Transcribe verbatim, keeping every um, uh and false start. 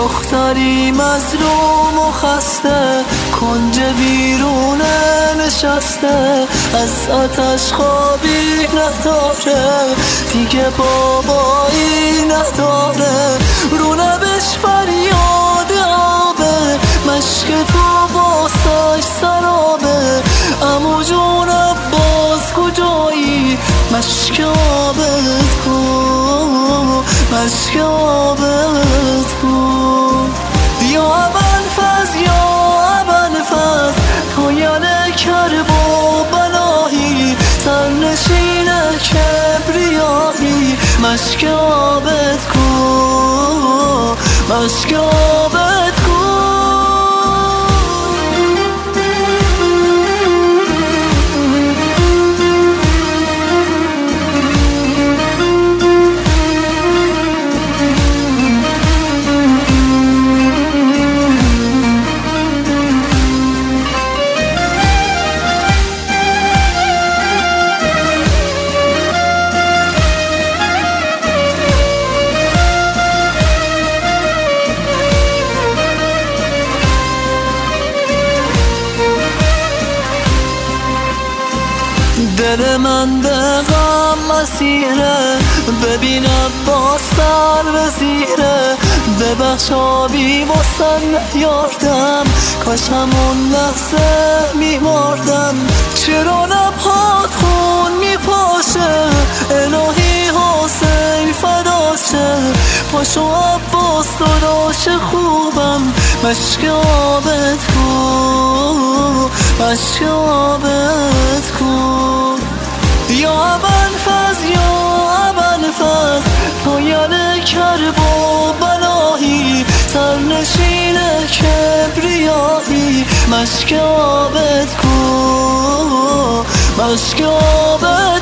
دختری مظلوم و خسته کنج بیرونه نشسته، از آتش خوابی نداره دیگه بابایی نداره، رو لبش فریاد آبه مشک تو باستش سرابه، عمو جون عباس کجایی مشک آبت کن مشک آبت کن. یا ابوالفضل یا ابوالفضل تو یل کرب و بلایی، سرنشین کبریایی مشک آبت کن مشک آبت کن. دل من به غم مسیره، ببینم با سر به زیره، ببخش آبی واسن نیاردم کاش همون لحظه میماردم، چرا لبهات خون میپاشه الهی حسین فداشه، پاشو عباس داداش خوبم مشک آبت کن مشک آبت کن. یا ابوالفضل یا ابوالفضل تو یل کرب و بلایی، سرنشین کبریایی مشک آبت کن مشک آبت